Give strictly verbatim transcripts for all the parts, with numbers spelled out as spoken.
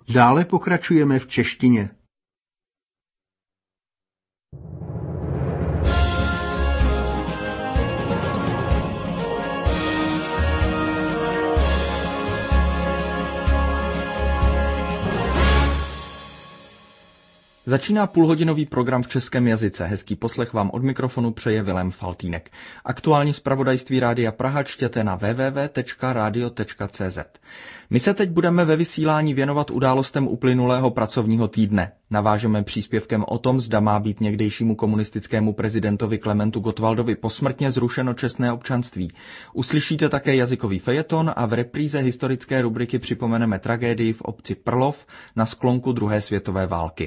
Dále pokračujeme v češtině. Začíná půlhodinový program v českém jazyce. Hezký poslech vám od mikrofonu přeje Vilém Faltýnek. Aktuální zpravodajství Rádia Praha čtěte na w w w tečka radio tečka c z. My se teď budeme ve vysílání věnovat událostem uplynulého pracovního týdne. Navážeme příspěvkem o tom, zda má být někdejšímu komunistickému prezidentovi Klementu Gottwaldovi posmrtně zrušeno čestné občanství. Uslyšíte také jazykový fejeton a v repríze historické rubriky připomeneme tragédii v obci Prlov na sklonku druhé světové války.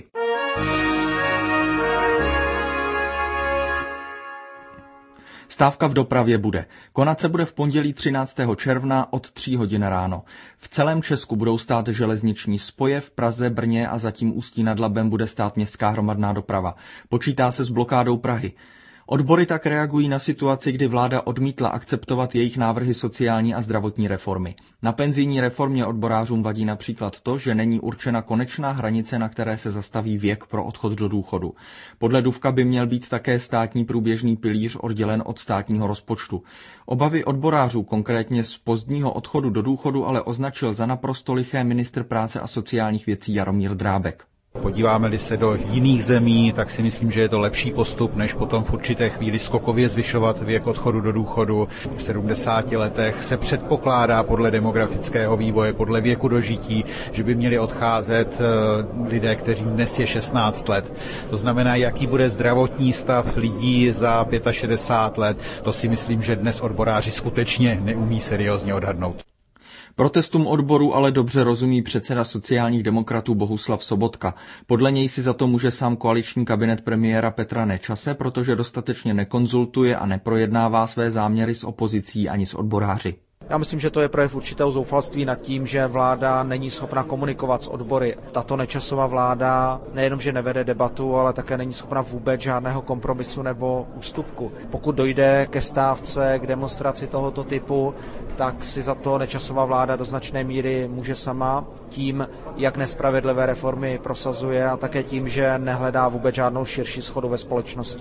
Stávka v dopravě bude. Konat se bude v pondělí třináctého června od tří hodin ráno. V celém Česku budou stát železniční spoje, v Praze, Brně a zatím Ústí nad Labem bude stát městská hromadná doprava. Počítá se s blokádou Prahy. Odbory tak reagují na situaci, kdy vláda odmítla akceptovat jejich návrhy sociální a zdravotní reformy. Na penzijní reformě odborářům vadí například to, že není určena konečná hranice, na které se zastaví věk pro odchod do důchodu. Podle Dufka by měl být také státní průběžný pilíř oddělen od státního rozpočtu. Obavy odborářů, konkrétně z pozdního odchodu do důchodu, ale označil za naprosto liché ministr práce a sociálních věcí Jaromír Drábek. Podíváme-li se do jiných zemí, tak si myslím, že je to lepší postup, než potom v určité chvíli skokově zvyšovat věk odchodu do důchodu. V sedmdesáti letech se předpokládá podle demografického vývoje, podle věku dožití, že by měli odcházet lidé, kterým dnes je šestnáct let. To znamená, jaký bude zdravotní stav lidí za šedesát pět let, to si myslím, že dnes odboráři skutečně neumí seriózně odhadnout. Protestům odboru ale dobře rozumí předseda sociálních demokratů Bohuslav Sobotka. Podle něj si za to může sám koaliční kabinet premiéra Petra Nečase, protože dostatečně nekonzultuje a neprojednává své záměry s opozicí ani s odboráři. Já myslím, že to je projev určitého zoufalství nad tím, že vláda není schopna komunikovat s odbory. Tato Nečasova vláda nejenom, že nevede debatu, ale také není schopna vůbec žádného kompromisu nebo ústupku. Pokud dojde ke stávce, k demonstraci tohoto typu, tak si za to Nečasova vláda do značné míry může sama tím, jak nespravedlivé reformy prosazuje a také tím, že nehledá vůbec žádnou širší shodu ve společnosti.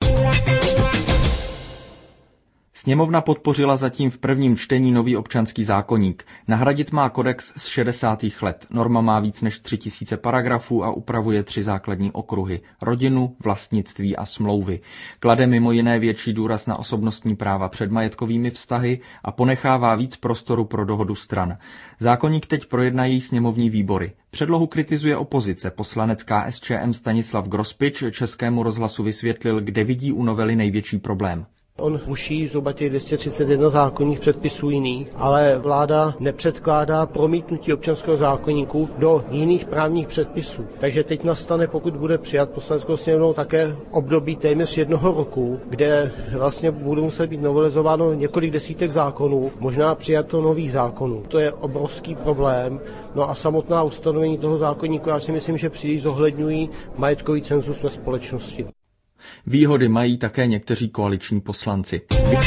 Sněmovna podpořila zatím v prvním čtení nový občanský zákoník. Nahradit má kodex z šedesátých let. Norma má víc než tři tisíce paragrafů a upravuje tři základní okruhy. Rodinu, vlastnictví a smlouvy. Klade mimo jiné větší důraz na osobnostní práva před majetkovými vztahy a ponechává víc prostoru pro dohodu stran. Zákoník teď projednají sněmovní výbory. Předlohu kritizuje opozice. Poslanec K S Č M Stanislav Grospič Českému rozhlasu vysvětlil, kde vidí u novely největší problém. On ruší zhruba těch dvě stě třicet jedna zákonných předpisů jiných, ale vláda nepředkládá promítnutí občanského zákoníku do jiných právních předpisů. Takže teď nastane, pokud bude přijat Poslaneckou sněmovnou, také období téměř jednoho roku, kde vlastně budou muset být novelizováno několik desítek zákonů, možná přijato nových zákonů. To je obrovský problém. No a samotná ustanovení toho zákoníku, já si myslím, že příliš zohledňují majetkový cenzus ve společnosti. Výhody mají také někteří koaliční poslanci.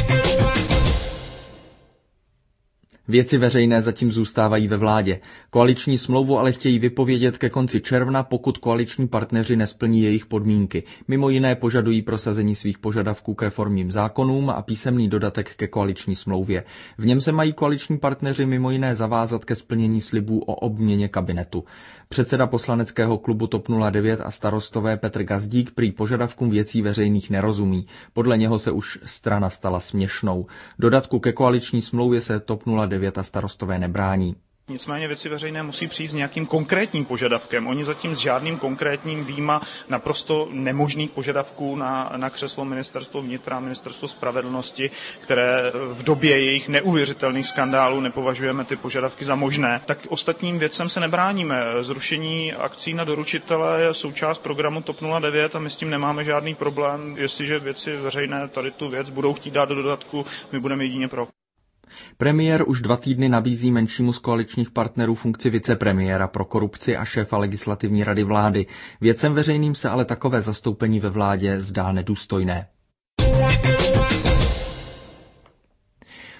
Věci veřejné zatím zůstávají ve vládě. Koaliční smlouvu ale chtějí vypovědět ke konci června, pokud koaliční partneři nesplní jejich podmínky. Mimo jiné požadují prosazení svých požadavků k reformním zákonům a písemný dodatek ke koaliční smlouvě. V něm se mají koaliční partneři mimo jiné zavázat ke splnění slibů o obměně kabinetu. Předseda poslaneckého klubu TOP nula devět a Starostové Petr Gazdík prý požadavkům věcí veřejných nerozumí. Podle něho se už strana stala směšnou. Dodatku ke koaliční smlouvě se TOP nula devět a Starostové nebrání. Nicméně věci veřejné musí přijít s nějakým konkrétním požadavkem. Oni zatím s žádným konkrétním výjima naprosto nemožných požadavků na, na křeslo ministerstvo vnitra, ministerstvo spravedlnosti, které v době jejich neuvěřitelných skandálů nepovažujeme ty požadavky za možné. Tak ostatním věcem se nebráníme. Zrušení akcí na doručitele je součást programu TOP nula devět a my s tím nemáme žádný problém. Jestliže věci veřejné tady tu věc budou chtít dát do dodatku, my budeme jedině pro. Premiér už dva týdny nabízí menšímu z koaličních partnerů funkci vicepremiéra pro korupci a šéfa legislativní rady vlády. Věcem veřejným se ale takové zastoupení ve vládě zdá nedůstojné.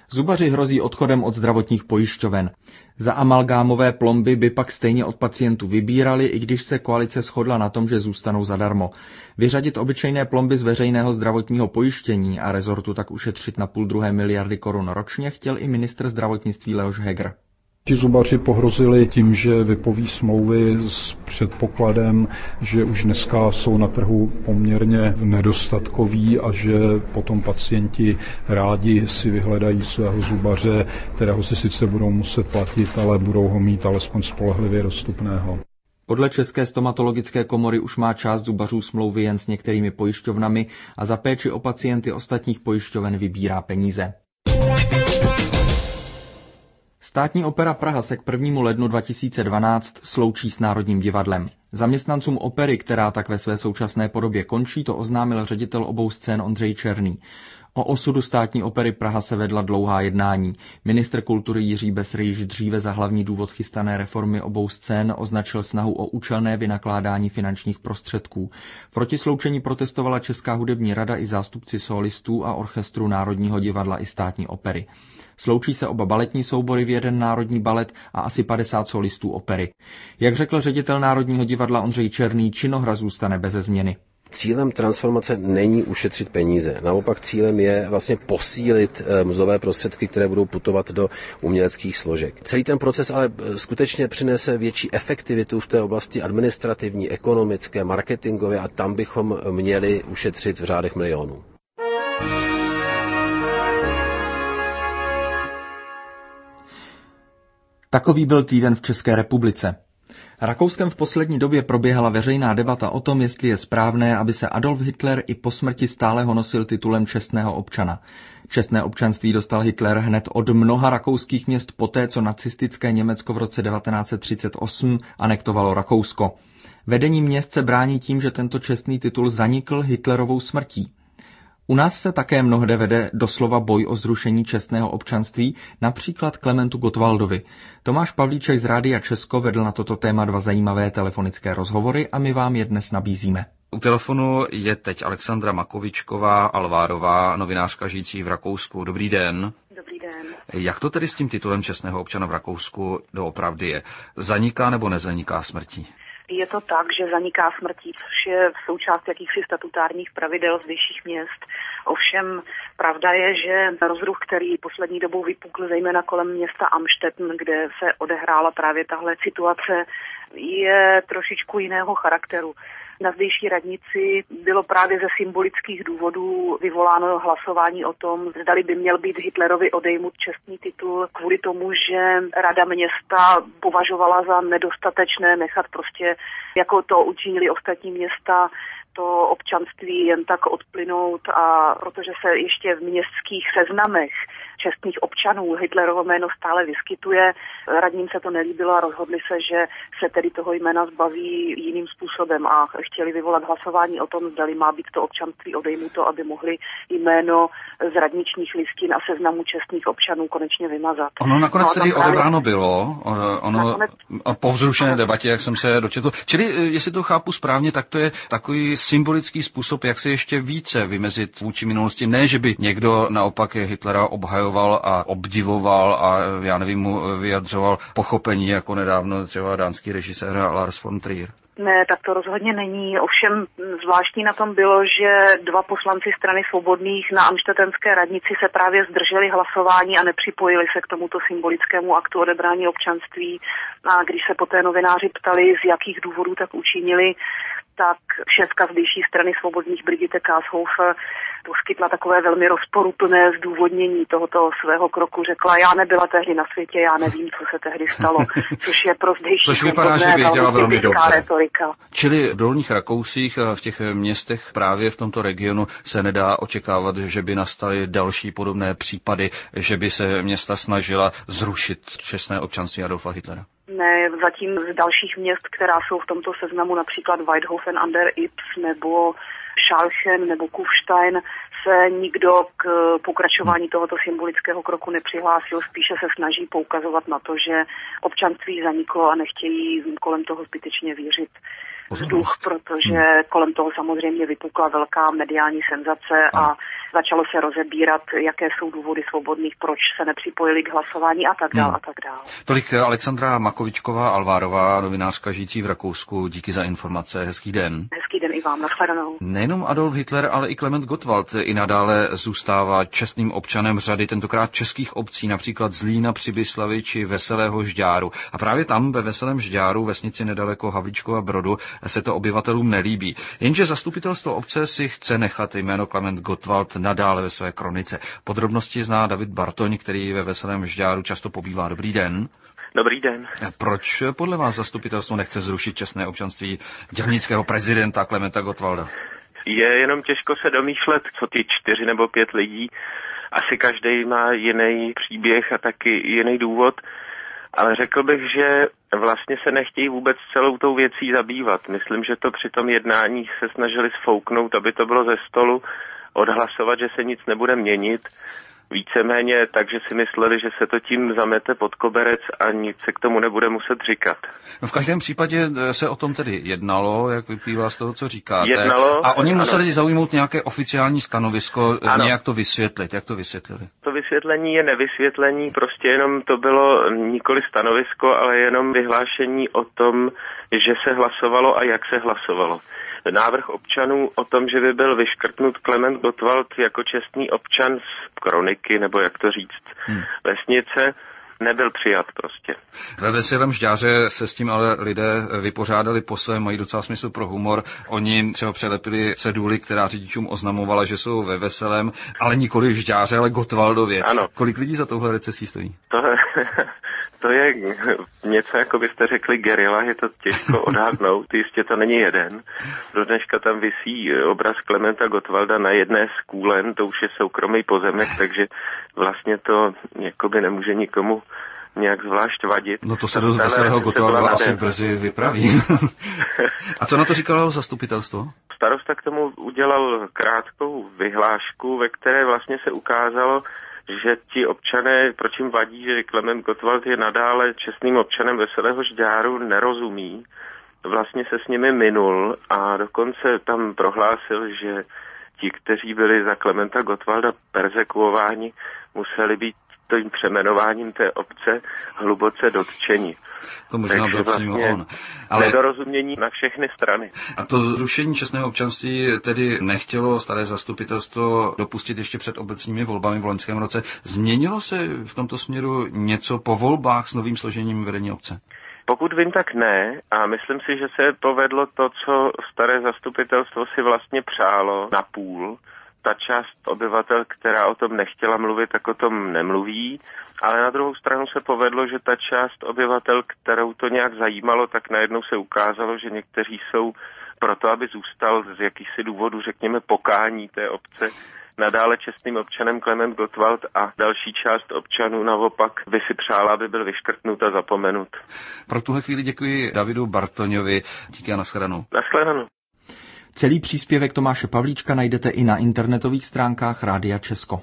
Zubaři hrozí odchodem od zdravotních pojišťoven. Za amalgámové plomby by pak stejně od pacientů vybírali, i když se koalice shodla na tom, že zůstanou zadarmo. Vyřadit obyčejné plomby z veřejného zdravotního pojištění a rezortu tak ušetřit na půl druhé miliardy korun ročně chtěl i ministr zdravotnictví Leoš Heger. Ti zubaři pohrozili tím, že vypoví smlouvy s předpokladem, že už dneska jsou na trhu poměrně nedostatkoví a že potom pacienti rádi si vyhledají svého zubaře, kterého si sice budou muset platit, ale budou ho mít alespoň spolehlivě dostupného. Podle České stomatologické komory už má část zubařů smlouvy jen s některými pojišťovnami a za péči o pacienty ostatních pojišťoven vybírá peníze. Státní opera Praha se k prvnímu lednu dva tisíce dvanáct sloučí s Národním divadlem. Zaměstnancům opery, která tak ve své současné podobě končí, to oznámil ředitel obou scén Ondřej Černý. O osudu Státní opery Praha se vedla dlouhá jednání. Ministr kultury Jiří Besr již dříve za hlavní důvod chystané reformy obou scén označil snahu o účelné vynakládání finančních prostředků. Proti sloučení protestovala Česká hudební rada i zástupci solistů a orchestru Národního divadla i Státní opery. Sloučí se oba baletní soubory v jeden národní balet a asi padesát solistů opery. Jak řekl ředitel Národního divadla Ondřej Černý, činohra zůstane beze změny. Cílem transformace není ušetřit peníze. Naopak cílem je vlastně posílit mzdové prostředky, které budou putovat do uměleckých složek. Celý ten proces ale skutečně přinese větší efektivitu v té oblasti administrativní, ekonomické, marketingové a tam bychom měli ušetřit v řádech milionů. Takový byl týden v České republice. Rakouskem v poslední době proběhala veřejná debata o tom, jestli je správné, aby se Adolf Hitler i po smrti stále honosil titulem čestného občana. Čestné občanství dostal Hitler hned od mnoha rakouských měst poté, co nacistické Německo v roce devatenáct set třicet osm anektovalo Rakousko. Vedení měst se brání tím, že tento čestný titul zanikl Hitlerovou smrtí. U nás se také mnohde vede doslova boj o zrušení čestného občanství, například Klementu Gottwaldovi. Tomáš Pavlíček z Rádia Česko vedl na toto téma dva zajímavé telefonické rozhovory a my vám je dnes nabízíme. U telefonu je teď Alexandra Makovičková Alvárová, novinářka žijící v Rakousku. Dobrý den. Dobrý den. Jak to tedy s tím titulem čestného občana v Rakousku doopravdy je? Zaniká nebo nezaniká smrtí? Je to tak, že zaniká smrtí, což je v součást jakýchsi statutárních pravidel z vyšších měst. Ovšem pravda je, že rozruch, který poslední dobou vypukl zejména kolem města Amstetten, kde se odehrála právě tahle situace, je trošičku jiného charakteru. Na zdejší radnici bylo právě ze symbolických důvodů vyvoláno hlasování o tom, zdali by měl být Hitlerovi odejmut čestný titul kvůli tomu, že rada města považovala za nedostatečné nechat prostě, jako to učinili ostatní města, to občanství jen tak odplynout, a protože se ještě v městských seznamech čestných občanů Hitlerovo jméno stále vyskytuje, radním se to nelíbilo a rozhodli se, že se tedy toho jména zbaví jiným způsobem a chtěli vyvolat hlasování o tom, zdali má být to občanství odejmuto, aby mohli jméno z radničních listin a seznamu čestných občanů konečně vymazat. Ono nakonec no, tedy právě... odebráno bylo, ono nakonec... po vzrušené debatě, jak jsem se dočetl. Čili, jestli to chápu správně, tak to je takový symbolický způsob, jak se ještě více vymezit vůči minulosti. Ne, že by někdo naopak Hitlera obhajoval a obdivoval a já nevím, mu vyjadřoval pochopení, jako nedávno třeba dánský režisér Lars von Trier. Ne, tak to rozhodně není. Ovšem zvláštní na tom bylo, že dva poslanci strany Svobodných na amštetenské radnici se právě zdrželi hlasování a nepřipojili se k tomuto symbolickému aktu odebrání občanství. A když se poté novináři ptali, z jakých důvodů tak učinili, tak šéfka zdejší strany Svobodných Brigitte Kaashofer poskytla takové velmi rozporuplné zdůvodnění tohoto svého kroku. Řekla, já nebyla tehdy na světě, já nevím, co se tehdy stalo, což je pro zdejší což vypadá, že věděla velmi dobře. Retorika. Čili v Dolních Rakousích a v těch městech právě v tomto regionu se nedá očekávat, že by nastaly další podobné případy, že by se města snažila zrušit čestné občanství Adolfa Hitlera. Ne, zatím z dalších měst, která jsou v tomto seznamu, například Weidhofen an der Ybbs nebo Schalchen nebo Kufstein, se nikdo k pokračování tohoto symbolického kroku nepřihlásil, spíše se snaží poukazovat na to, že občanství zaniklo a nechtějí kolem toho zbytečně vířit vzduch, protože kolem toho samozřejmě vypukla velká mediální senzace a začalo se rozebírat, jaké jsou důvody svobodných, proč se nepřipojili k hlasování a tak dále a tak dále. Tolik Alexandra Makovičková-Alvárová, novinářka žijící v Rakousku. Díky za informace. Hezký den. Hezký den i vám. Nashledanou. Nejenom Adolf Hitler, ale i Klement Gottwald i nadále zůstává čestným občanem řady tentokrát českých obcí, například Zlína, Přibyslavi či Veselého Žďáru. A právě tam ve Veselém Žďáru, vesnici nedaleko Havlíčkova Brodu, se to obyvatelům nelíbí. Jenže zastupitelstvo obce si chce nechat jméno Klement Gottwald nadále ve své kronice. Podrobnosti zná David Bartoň, který ve Veselém Žďáru často pobývá. Dobrý den. Dobrý den. Proč podle vás zastupitelstvo nechce zrušit čestné občanství dělnického prezidenta Klementa Gottwalda? Je jenom těžko se domýšlet, co ty čtyři nebo pět lidí. Asi každý má jiný příběh a taky jiný důvod. Ale řekl bych, že vlastně se nechtějí vůbec celou tou věcí zabývat. Myslím, že to při tom jednání se snažili sfouknout, aby to bylo ze stolu, odhlasovat, že se nic nebude měnit. Víceméně takže si mysleli, že se to tím zamete pod koberec a nic se k tomu nebude muset říkat. No v každém případě se o tom tedy jednalo, jak vyplývá z toho, co říkáte. Jednalo, a oni ano. museli zaujmout nějaké oficiální stanovisko, ano. nějak to vysvětlit. Jak to vysvětlili? To vysvětlení je nevysvětlení, prostě jenom to bylo nikoli stanovisko, ale jenom vyhlášení o tom, že se hlasovalo a jak se hlasovalo. Návrh občanů o tom, že by byl vyškrtnut Klement Gottwald jako čestný občan z kroniky, nebo jak to říct, hmm. vesnice, nebyl přijat prostě. Ve Veselém Žďáře se s tím ale lidé vypořádali po svém, mají docela smysl pro humor. Oni třeba přelepili ceduli, která řidičům oznamovala, že jsou ve Veselém, ale nikoli v Žďáře, ale Gottwaldově. Ano. Kolik lidí za touhle recesí stojí? To, to je něco, jako byste řekli gerila, je to těžko odhadnout, jistě to není jeden. Do dneška tam visí obraz Klementa Gottwalda na jedné z kůlen, to už je soukromý pozemek, takže vlastně to jakoby nemůže nikomu nějak zvlášť vadit. No to se do Veselého Gottwalda asi brzy vypraví. A co na to říkalo zastupitelstvo? Starosta k tomu udělal krátkou vyhlášku, ve které vlastně se ukázalo, že ti občané, proč jim vadí, že Klement Gottwald je nadále čestným občanem Veselého Žďáru, nerozumí. Vlastně se s nimi minul a dokonce tam prohlásil, že ti, kteří byli za Klementa Gottwalda perzekuováni, museli být tím přeměnováním té obce hluboce dotčeni. To možná byl přímo vlastně on. Ale nedorozumění na všechny strany. A to zrušení čestného občanství tedy nechtělo staré zastupitelstvo dopustit ještě před obecními volbami v loňském roce. Změnilo se v tomto směru něco po volbách s novým složením vedení obce? Pokud vím, tak ne. A myslím si, že se povedlo to, co staré zastupitelstvo si vlastně přálo na půl. Ta část obyvatel, která o tom nechtěla mluvit, tak o tom nemluví. Ale na druhou stranu se povedlo, že ta část obyvatel, kterou to nějak zajímalo, tak najednou se ukázalo, že někteří jsou proto, aby zůstal z jakýchsi důvodů, řekněme, pokání té obce, nadále čestným občanem Klement Gottwald a další část občanů naopak by si přála, aby byl vyškrtnut a zapomenut. Pro tuhle chvíli děkuji Davidu Bartoňovi. Díky a nashledanou. Nashledanou. Celý příspěvek Tomáše Pavlíčka najdete i na internetových stránkách Rádia Česko.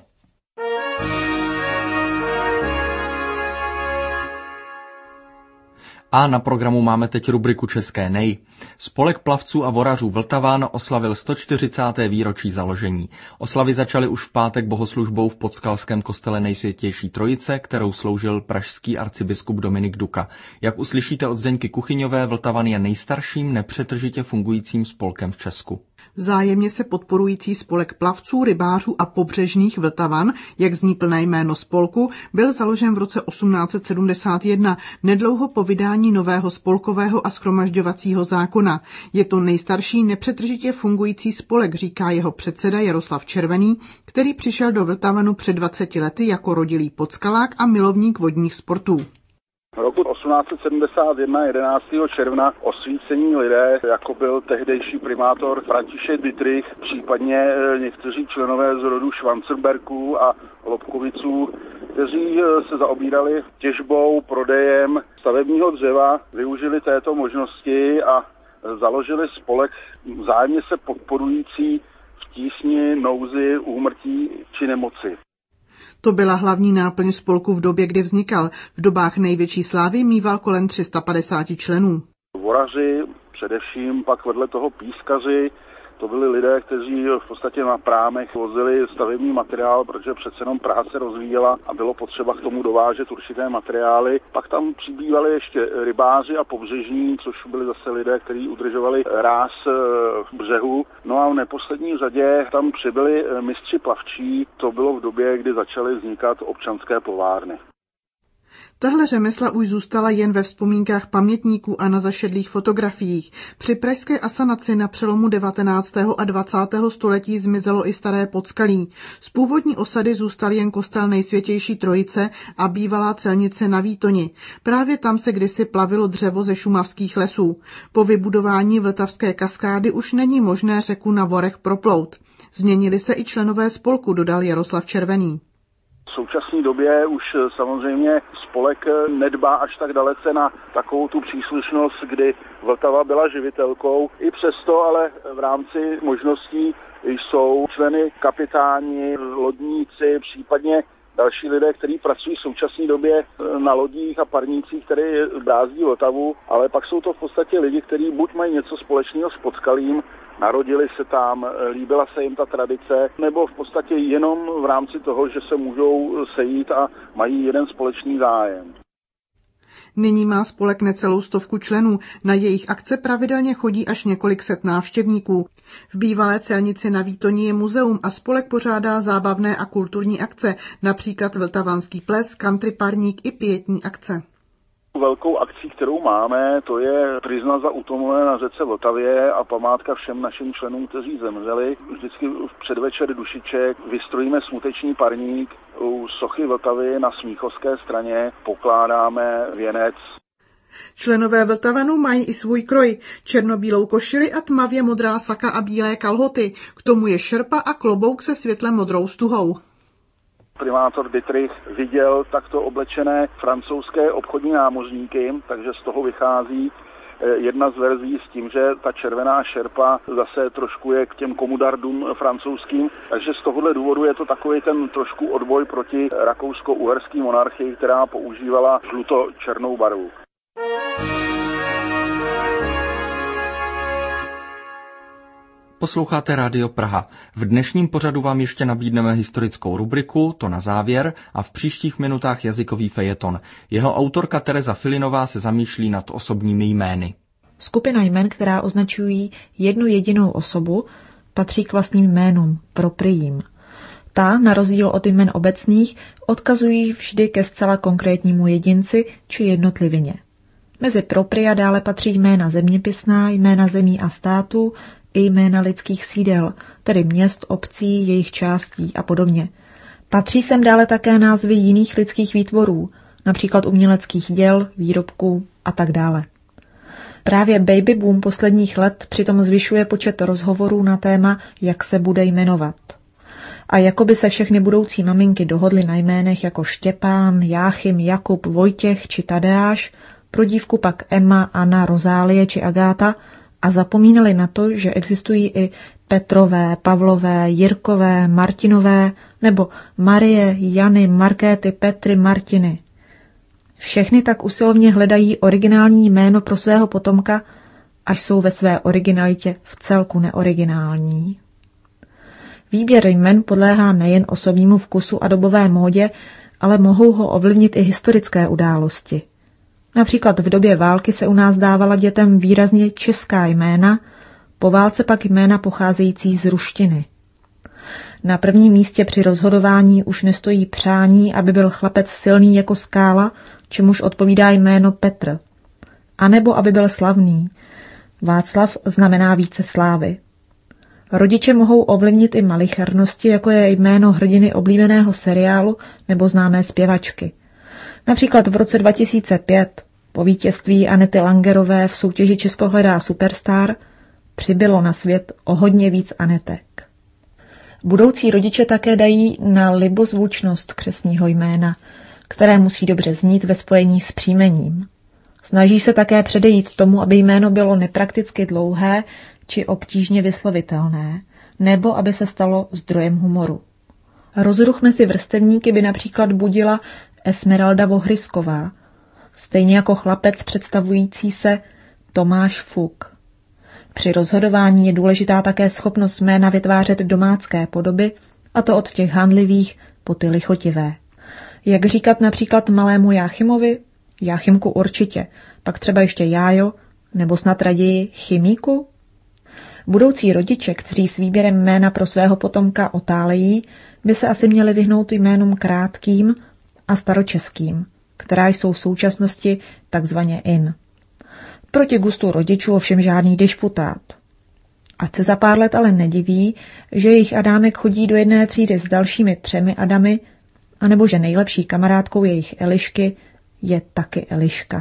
A na programu máme teď rubriku České nej. Spolek plavců a vorařů Vltavan oslavil sto čtyřicáté výročí založení. Oslavy začaly už v pátek bohoslužbou v Podskalském kostele Nejsvětější Trojice, kterou sloužil pražský arcibiskup Dominik Duka. Jak uslyšíte od Zdeňky Kuchyňové, Vltavan je nejstarším nepřetržitě fungujícím spolkem v Česku. Vzájemně se podporující spolek plavců, rybářů a pobřežných Vltavan, jak zní plné jméno spolku, byl založen v roce osmnáct set sedmdesát jedna, nedlouho po vydání nového spolkového a shromažďovacího zákona. Je to nejstarší nepřetržitě fungující spolek, říká jeho předseda Jaroslav Červený, který přišel do Vltavanu před dvaceti lety jako rodilý podskalák a milovník vodních sportů. Roku osmnáct set sedmdesát jedna, jedenáctého června, osvícení lidé, jako byl tehdejší primátor František Dittrich, případně někteří členové z rodu Schwanzenbergů a Lobkoviců, kteří se zaobírali těžbou, prodejem stavebního dřeva, využili této možnosti a založili spolek vzájemně se podporující v tísni, nouzi, úmrtí či nemoci. To byla hlavní náplň spolku v době, kdy vznikal. V dobách největší slávy mýval kolem tři sta padesát členů. Voraři, především pak vedle toho pískaři, to byli lidé, kteří v podstatě na prámech vozili stavební materiál, protože přece jenom Praha se rozvíjela a bylo potřeba k tomu dovážet určité materiály. Pak tam přibývali ještě rybáři a pobřežní, což byli zase lidé, kteří udržovali ráz v břehu. No a v neposlední řadě tam přibyli mistři plavčí, to bylo v době, kdy začaly vznikat občanské plovárny. Tahle řemesla už zůstala jen ve vzpomínkách pamětníků a na zašedlých fotografiích. Při pražské asanaci na přelomu devatenáctého a dvacátého století zmizelo i staré Podskalí. Z původní osady zůstal jen kostel Nejsvětější Trojice a bývalá celnice na Výtoni. Právě tam se kdysi plavilo dřevo ze šumavských lesů. Po vybudování Vltavské kaskády už není možné řeku na vorech proplout. Změnili se i členové spolku, dodal Jaroslav Červený. V současné době už samozřejmě spolek nedbá až tak dalece na takovou tu příslušnost, kdy Vltava byla živitelkou. I přesto ale v rámci možností jsou členy kapitáni, lodníci, případně další lidé, kteří pracují v současné době na lodích a parnících, které brázdí Vltavu, ale pak jsou to v podstatě lidi, kteří buď mají něco společného s Podskalím, narodili se tam, líbila se jim ta tradice, nebo v podstatě jenom v rámci toho, že se můžou sejít a mají jeden společný zájem. Nyní má spolek necelou stovku členů. Na jejich akce pravidelně chodí až několik set návštěvníků. V bývalé celnici na Výtoni je muzeum a spolek pořádá zábavné a kulturní akce, například vltavanský ples, country parník i pietní akce. Velkou akcí, kterou máme, to je tryzna za utonulé na řece Vltavě a památka všem našim členům, kteří zemřeli. Vždycky v předvečer dušiček vystrojíme smuteční parník u sochy Vltavy na Smíchovské straně, pokládáme věnec. Členové Vltavanu mají i svůj kroj, černobílou košili a tmavě modrá saka a bílé kalhoty. K tomu je šerpa a klobouk se světle modrou stuhou. Primátor Dittrich viděl takto oblečené francouzské obchodní námořníky, takže z toho vychází jedna z verzí s tím, že ta červená šerpa zase trošku je k těm komudardům francouzským, takže z tohohle důvodu je to takový ten trošku odboj proti rakousko-uherské monarchii, která používala žluto-černou barvu. Posloucháte Rádio Praha. V dnešním pořadu vám ještě nabídneme historickou rubriku, to na závěr, a v příštích minutách jazykový fejeton. Jeho autorka Tereza Filinová se zamýšlí nad osobními jmény. Skupina jmen, která označují jednu jedinou osobu, patří k vlastním jménům, propriím. Ta, na rozdíl od jmen obecných, odkazují vždy ke zcela konkrétnímu jedinci či jednotlivině. Mezi propria dále patří jména zeměpisná, jména zemí a států, i jména lidských sídel, tedy měst, obcí, jejich částí a podobně. Patří sem dále také názvy jiných lidských výtvorů, například uměleckých děl, výrobků a tak dále. Právě baby boom posledních let přitom zvyšuje počet rozhovorů na téma, jak se bude jmenovat. A jako by se všechny budoucí maminky dohodly na jménech jako Štěpán, Jáchym, Jakub, Vojtěch či Tadeáš, pro dívku pak Emma, Anna, Rozálie či Agáta, a zapomínali na to, že existují i Petrové, Pavlové, Jirkové, Martinové nebo Marie, Jany, Markéty, Petry, Martiny. Všechny tak usilovně hledají originální jméno pro svého potomka, až jsou ve své originalitě vcelku neoriginální. Výběr jmen podléhá nejen osobnímu vkusu a dobové módě, ale mohou ho ovlivnit i historické události. Například v době války se u nás dávala dětem výrazně česká jména, po válce pak jména pocházející z ruštiny. Na prvním místě při rozhodování už nestojí přání, aby byl chlapec silný jako skála, čemuž odpovídá jméno Petr. A nebo aby byl slavný. Václav znamená více slávy. Rodiče mohou ovlivnit i malichernosti, jako je jméno hrdiny oblíbeného seriálu nebo známé zpěvačky. Například v roce dva tisíce pět, po vítězství Anety Langerové v soutěži Česko hledá superstar, přibylo na svět o hodně víc Anetek. Budoucí rodiče také dají na libozvučnost křestního jména, které musí dobře znít ve spojení s příjmením. Snaží se také předejít tomu, aby jméno bylo neprakticky dlouhé či obtížně vyslovitelné. nebo aby se stalo zdrojem humoru. Rozruch mezi vrstevníky by například budila Esmeralda Vohrysková, stejně jako chlapec představující se Tomáš Fuk. Při rozhodování je důležitá také schopnost jména vytvářet domácké podoby, a to od těch handlivých po ty lichotivé. Jak říkat například malému Jáchymovi? Jáchymku určitě, pak třeba ještě Jájo, nebo snad raději Chymíku? Budoucí rodiče, kteří s výběrem jména pro svého potomka otálejí, by se asi měli vyhnout jménům krátkým a staročeským, která jsou v současnosti takzvaně in. Proti gustu rodičů ovšem žádný disputát. Ať se za pár let ale nediví, že jejich Adámek chodí do jedné třídy s dalšími třemi Adamy, anebo že nejlepší kamarádkou jejich Elišky je taky Eliška.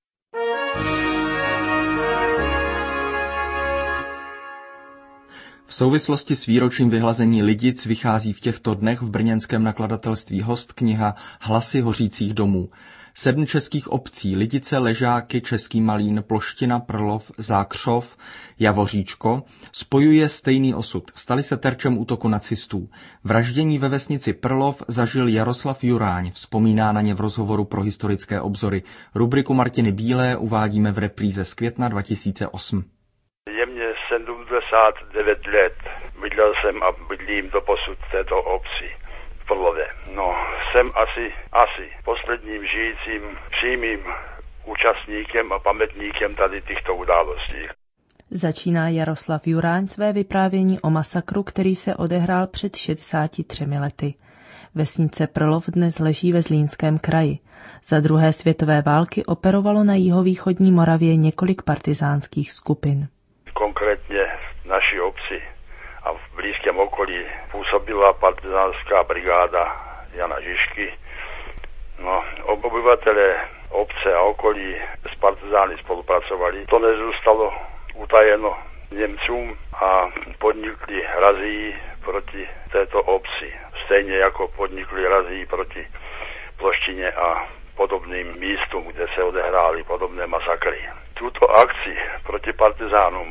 V souvislosti s výročím vyhlazení Lidic vychází v těchto dnech v brněnském nakladatelství Host kniha Hlasy hořících domů. Sedm českých obcí, Lidice, Ležáky, Český Malín, Ploština, Prlov, Zákřov, Javoříčko, spojuje stejný osud. Stali se terčem útoku nacistů. Vraždění ve vesnici Prlov zažil Jaroslav Juráň, vzpomíná na ně v rozhovoru pro Historické obzory. Rubriku Martiny Bílé uvádíme v repríze z května dva tisíce osm. Je mě sedmdesát devět let. Bydlel jsem a bydlím doposud v této obci. V Prlově. No, jsem asi, asi posledním žijícím přímým účastníkem a pamětníkem tady těchto událostí. Začíná Jaroslav Juráň své vyprávění o masakru, který se odehrál před šedesáti třemi lety. Vesnice Prlov dnes leží ve Zlínském kraji. Za druhé světové války operovalo na jihovýchodní Moravě několik partyzánských skupin. Konkrétně v naší obci a v blízkém okolí působila partizánská brigáda Jana Žižky. No, obyvatelé obce a okolí s partizány spolupracovali. To nezůstalo utajeno Němcům a podnikli razii proti této obci. Stejně jako podnikli razii proti Ploštině a podobným místům, kde se odehrály podobné masakry. Tuto akci proti partizánům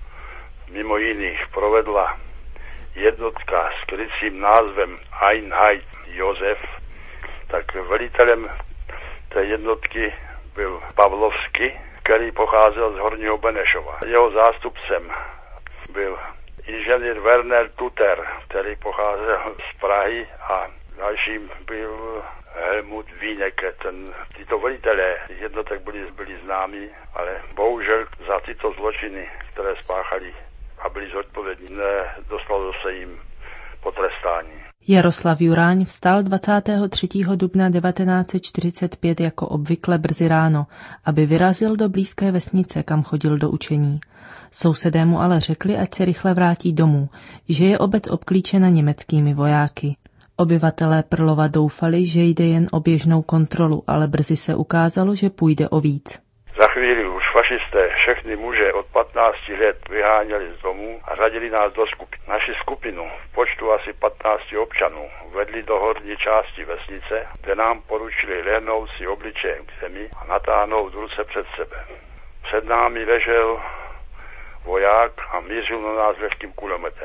mimo jiných provedla jednotka s krycím názvem Einheit Josef, tak velitelem té jednotky byl Pavlovský, který pocházel z Horního Benešova. Jeho zástupcem byl inženýr Werner Tuter, který pocházel z Prahy, a dalším byl Helmut Wienicke. Ten, tyto velitelé jednotek byli, byli známí, ale bohužel za tyto zločiny, které spáchali a byli zodpovědní, nedostalo se jim potrestání. Jaroslav Juráň vstal dvacátého třetího dubna devatenáct set čtyřicet pět jako obvykle brzy ráno, aby vyrazil do blízké vesnice, kam chodil do učení. Sousedé mu ale řekli, ať se rychle vrátí domů, že je obec obklíčena německými vojáky. Obyvatelé Prlova doufali, že jde jen o běžnou kontrolu, ale brzy se ukázalo, že půjde o víc. Za chvíli už fašisté všechny muže od patnácti let vyháněli z domů a řadili nás do skupin. Naši skupinu v počtu asi patnácti občanů vedli do horní části vesnice, kde nám poručili lehnout si obličejem k zemi a natáhnout ruce před sebe. Před námi ležel voják a mířil na nás lehkým kulometem.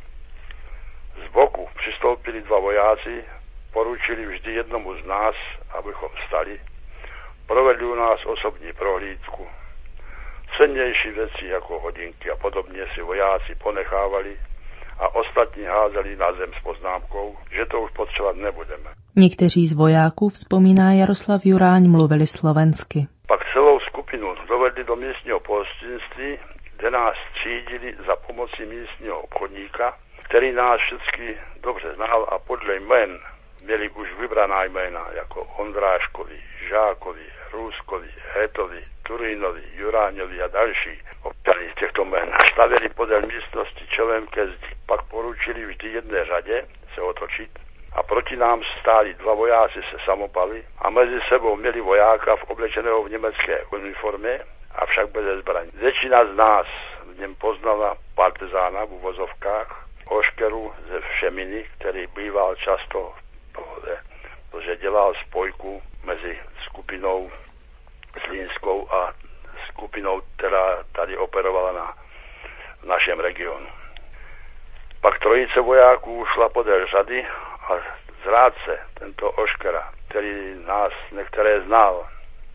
Z boku přistoupili dva vojáci, poručili vždy jednomu z nás, abychom vstali. Provedli u nás osobní prohlídku. Cennější věci jako hodinky a podobně si vojáci ponechávali a ostatní házeli na zem s poznámkou, že to už potřebovat nebudeme. Někteří z vojáků, vzpomíná Jaroslav Juráň, mluvili slovensky. Pak celou skupinu dovedli do místního pohostinství, kde nás třídili za pomocí místního obchodníka, který nás všichni dobře znal a podle jmén měli už vybraná jména jako Ondráškovi, Žákovi, Růskovi, Hetovi, Turínovi, Juráňovi a další občany z těchto jmén. Stavěli podél místnosti čelem ke zdi. Pak poručili vždy jedné řadě se otočit a proti nám stáli dva vojáci se samopaly a mezi sebou měli vojáka v oblečeného v německé uniformě, avšak bez zbraní. Většina z nás v něm poznala partizána v uvozovkách, Oškeru ze Všeminy, který býval často v Prlove, protože dělal spojku mezi skupinou Zlínskou a skupinou, která tady operovala na v našem regionu. Pak trojice vojáků šla podél řady a zrádce, tento Oškera, který nás některé znal,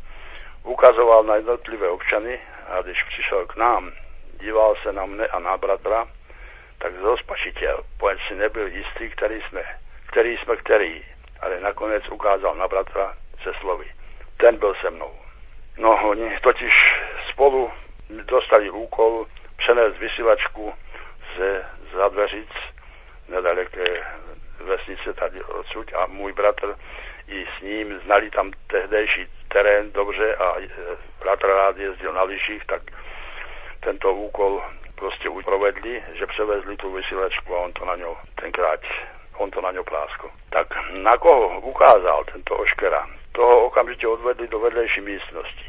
ukazoval na jednotlivé občany a když přišel k nám, díval se na mne a na bratra, tak zospačitel, poněvadž si nebyl jistý, který jsme, který jsme který, ale nakonec ukázal na bratra se slovy. Ten byl se mnou. No, oni totiž spolu dostali úkol přenést vysílačku ze Zadveřic, nedaleké vesnice tady odsud, a můj bratr i s ním znali tam tehdejší terén dobře a bratr rád jezdil na lyžích, tak tento úkol prostě provedli, že převezli tu vysílačku a on to na ňo tenkrát, on to na ňo pláskl. Tak na koho ukázal tento Oškera, toho okamžitě odvedli do vedlejší místnosti.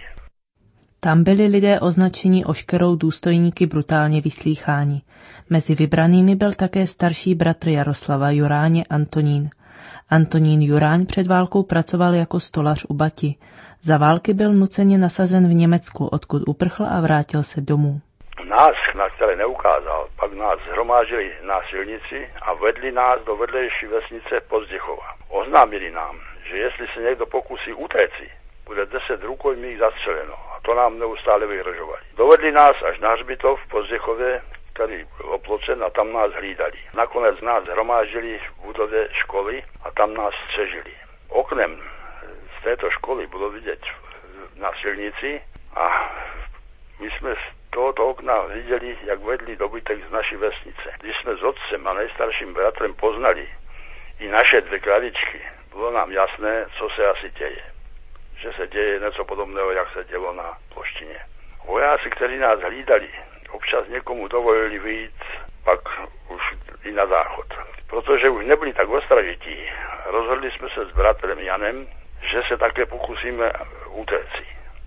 Tam byli lidé označeni Oškerou důstojníky brutálně vyslýcháni. Mezi vybranými byl také starší bratr Jaroslava Juráně Antonín. Antonín Juráň před válkou pracoval jako stolař u Bati. Za války byl nuceně nasazen v Německu, odkud uprchl a vrátil se domů. Nás, na které neukázal, pak nás zhromážili na silnici a vedli nás do vedlejší vesnice Pozděchova. Oznámili nám, že jestli se někdo pokusí utéci, bude deset rukojmích zastřeleno, a to nám neustále vyhrožovali. Dovedli nás až na hřbitov v Pozděchově, který byl oplocen, a tam nás hlídali. Nakonec nás zhromáždili v budově školy a tam nás střežili. Oknem z této školy bylo vidět na silnici a my jsme z tohoto okna viděli, jak vedli dobytek z naší vesnice. Když jsme s otcem a nejstarším bratrem poznali i naše dvě kravičky, bylo nám jasné, co se asi děje. Že se děje něco podobného, jak se dělo na Ploštině. Vojáci, kteří nás hlídali, občas někomu dovolili vyjít, pak už i na záchod. Protože už nebyli tak ostražití, rozhodli jsme se s bratrem Janem, že se také pokusíme utéci.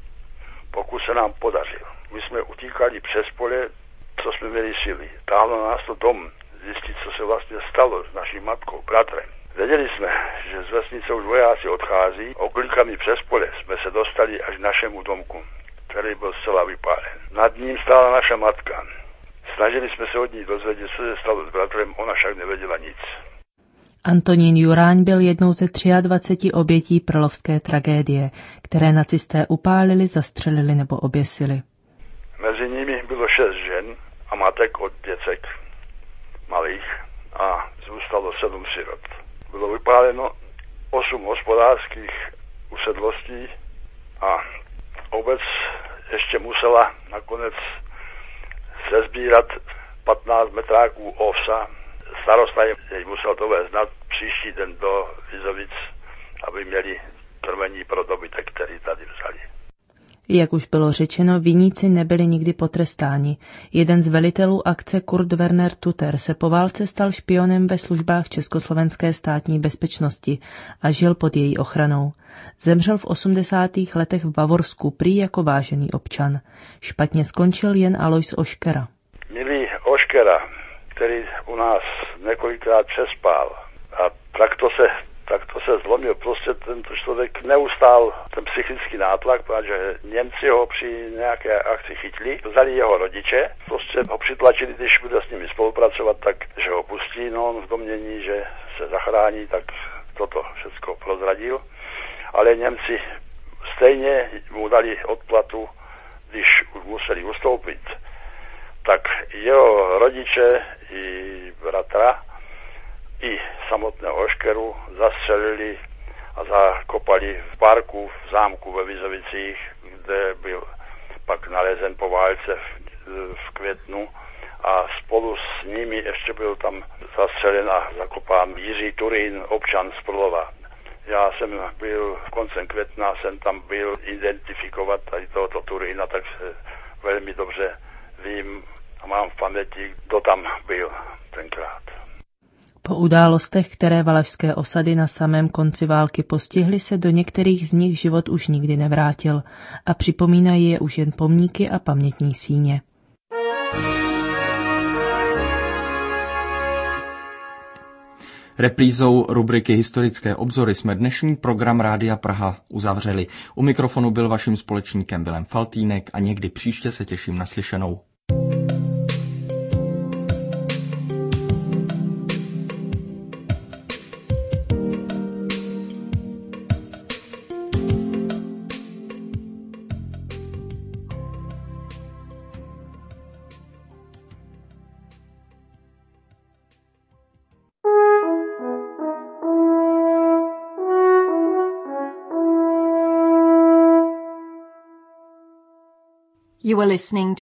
Pokus se nám podařil. My jsme utíkali přes pole, co jsme měli síly. Táhlo nás to dom, zjistit, co se vlastně stalo s naší matkou, bratrem. Věděli jsme, že z vesnice už vojáci odchází, oklikami přes pole jsme se dostali až k našemu domku, který byl zcela vypálen. Nad ním stála naše matka. Snažili jsme se od ní dozvědět, co se stalo s bratrem, ona však nevěděla nic. Antonín Juráň byl jednou ze dvaceti tři obětí prlovské tragédie, které nacisté upálili, zastřelili nebo oběsili. Mezi nimi bylo šest žen a matek od děcek malých a zůstalo sedm sirot. Bylo vypáleno osm hospodářských usedlostí a obec ještě musela nakonec sezbírat patnáct metráků ovsa. Starosta jej musel dovést na příští den do Vizovic, aby měli krmení pro dobytek, který tady vzali. Jak už bylo řečeno, viníci nebyli nikdy potrestáni. Jeden z velitelů akce Kurt Werner Tutter se po válce stal špionem ve službách Československé státní bezpečnosti a žil pod její ochranou. Zemřel v osmdesátých letech v Bavorsku, prý jako vážený občan. Špatně skončil jen Alois Oškera. Milý Oškera, který u nás několikrát přespál a takto se tak to se zlomil. Prostě tento člověk neustál ten psychický nátlak, protože Němci ho při nějaké akci chytli, vzali jeho rodiče, prostě ho přitlačili, když bude s nimi spolupracovat, tak že ho pustí, no on v domnění, že se zachrání, tak toto všechno prozradil. Ale Němci stejně mu dali odplatu, když už museli ustoupit. Tak jeho rodiče i bratra i samotného Oškeru zastřelili a zakopali v parku v zámku ve Vizovicích, kde byl pak nalezen po válce v, v květnu a spolu s nimi ještě byl tam zastřelen a zakopán Jiří Turín, občan z Prlova. Já jsem byl koncem května, jsem tam byl identifikovat tady tohoto Turína, tak velmi dobře vím a mám v paměti, kdo tam byl tenkrát. Po událostech, které valašské osady na samém konci války postihly, se do některých z nich život už nikdy nevrátil a připomínají je už jen pomníky a pamětní síně. Reprízou rubriky Historické obzory jsme dnešní program Rádia Praha uzavřeli. U mikrofonu byl vaším společníkem Vilém Faltýnek a někdy příště se těším na slyšenou. You are listening